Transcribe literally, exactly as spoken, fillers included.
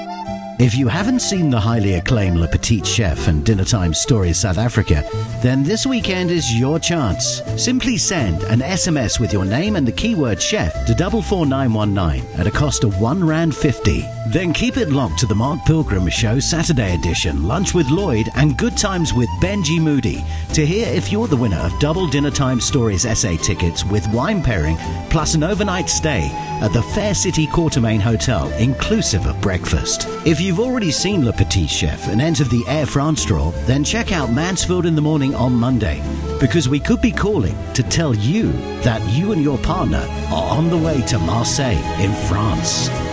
If you haven't seen the highly acclaimed Le Petit Chef and Dinner Time Stories South Africa, then this weekend is your chance. Simply send an S M S with your name and the keyword chef to four four nine one nine at a cost of one rand fifty. Then keep it locked to the Mark Pilgrim Show Saturday edition, Lunch with Lloyd and Good Times with Benji Moody to hear if you're the winner of double Dinner Time Stories S A tickets with wine pairing plus an overnight stay at the Fair City Quartermain Hotel, inclusive of breakfast. If you've already seen Le Petit Chef and entered the Air France draw, then check out Mansfield in the Morning on Monday, because we could be calling to tell you that you and your partner are on the way to Marseille in France.